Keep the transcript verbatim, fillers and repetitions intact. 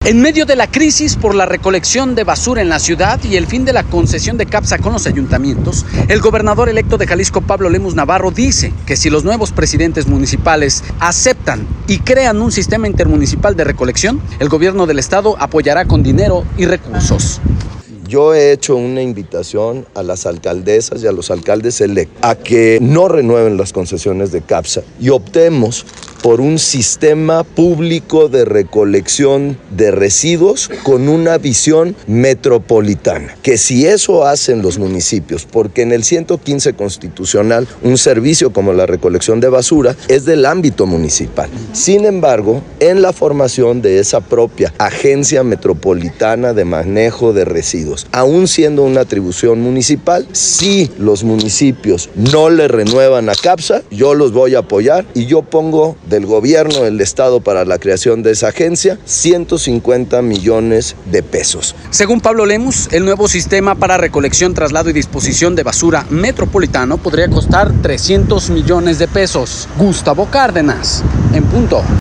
En medio de la crisis por la recolección de basura en la ciudad y el fin de la concesión de CAPSA con los ayuntamientos, el gobernador electo de Jalisco, Pablo Lemus Navarro, dice que si los nuevos presidentes municipales aceptan y crean un sistema intermunicipal de recolección, el gobierno del estado apoyará con dinero y recursos. Yo he hecho una invitación a las alcaldesas y a los alcaldes electos a que no renueven las concesiones de CAPSA y optemos por un sistema público de recolección de residuos con una visión metropolitana. Que si eso hacen los municipios, porque en el ciento quince constitucional un servicio como la recolección de basura es del ámbito municipal. Sin embargo, en la formación de esa propia agencia metropolitana de manejo de residuos, aún siendo una atribución municipal, si los municipios no le renuevan a CAPSA, yo los voy a apoyar y yo pongo del gobierno del estado para la creación de esa agencia ciento cincuenta millones de pesos. Según Pablo Lemus, el nuevo sistema para recolección, traslado y disposición de basura metropolitano podría costar trescientos millones de pesos. Gustavo Cárdenas, en punto.